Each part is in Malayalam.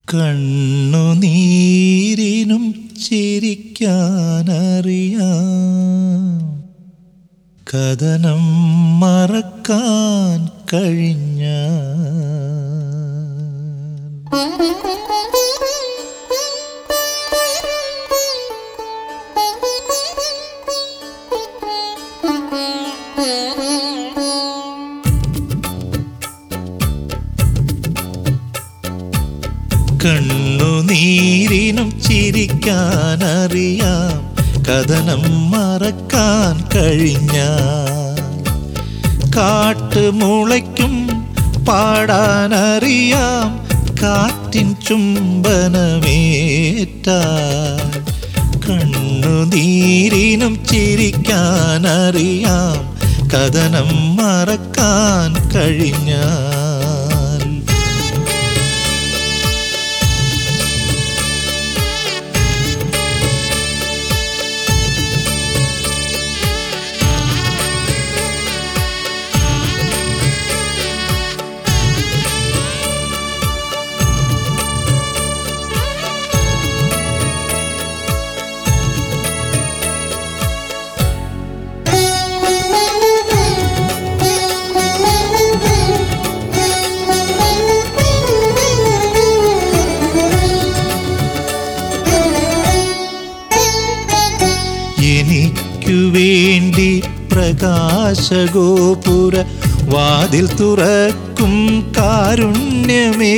കണ്ണുനീരിനും ചിരിക്കാനറിയാം, കഥനം മറക്കാൻ കഴിഞ്ഞാൽ. കണ്ണുനീരിനും ചിരിക്കാനറിയാം, കഥനം മറക്കാൻ കഴിഞ്ഞാൽ. കാട്ടുമുളയ്ക്കും പാടാനറിയാം, കാറ്റിൻ ചുംബനമേറ്റാൽ. കണ്ണുനീരിനും ചിരിക്കാനറിയാം, കഥനം മറക്കാൻ കഴിഞ്ഞാൽ. വേണ്ടി പ്രകാശഗോപുര വാതിൽ തുറക്കും കാരുണ്യമേ,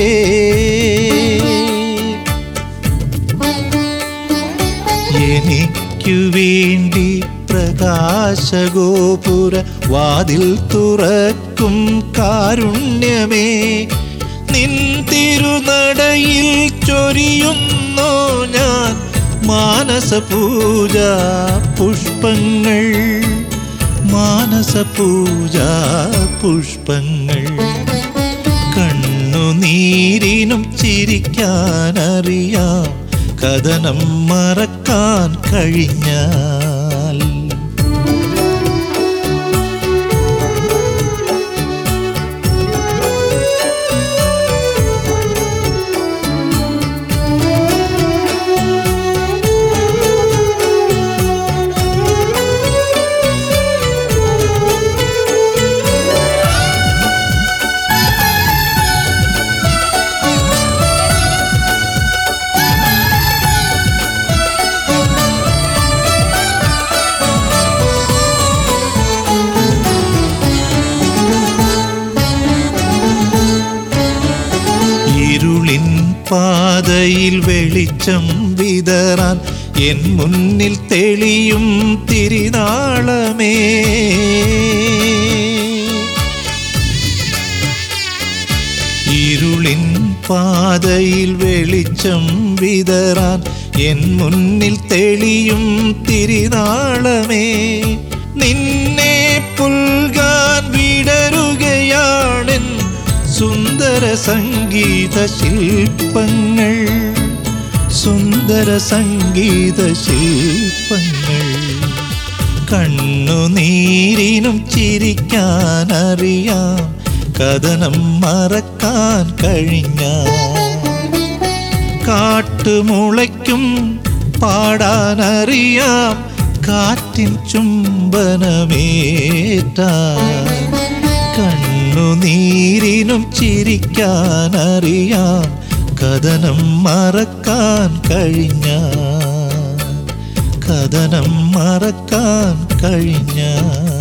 എനിക്കു വേണ്ടി പ്രകാശഗോപുര വാതിൽ തുറക്കും കാരുണ്യമേ, നിൻ തിരുനടയിൽ ചൊരിയുന്നു ഞാൻ മാനസപൂജാ പുഷ്പങ്ങൾ, മാനസപൂജാ പുഷ്പങ്ങൾ. കണ്ണുനീരിനും ചിരിക്കാനറിയാം, കഥനം മറക്കാൻ കഴിഞ്ഞാൽ. ഇരുളിൻ പാതയിൽ വെളിച്ചം വിതറാൻ എൻ മുന്നിൽ തെളിയും തിരിനാളമേ, ഇരുളിൻ പാതയിൽ വെളിച്ചം വിതറാൻ എൻ മുന്നിൽ തെളിയും തിരിനാളമേ, നിന്നെ പുൽകാൻ വിടരുകയാണെൻ സുന്ദര സംഗീത ശില്പങ്ങൾ, സുന്ദര സംഗീത ശില്പങ്ങൾ. കണ്ണുനീരിനും ചിരിക്കാനറിയാം, കഥനം മറക്കാൻ കഴിഞ്ഞാൽ. കാട്ടുമുളയ്ക്കും പാടാനറിയാം, കാറ്റിൻ ചുംബനമേറ്റാൽ. കണ്ണുനീരിനും ചിരിക്കാനറിയാം, കഥനം മറക്കാൻ കഴിഞ്ഞാൽ, കഥനം മറക്കാൻ കഴിഞ്ഞാൽ.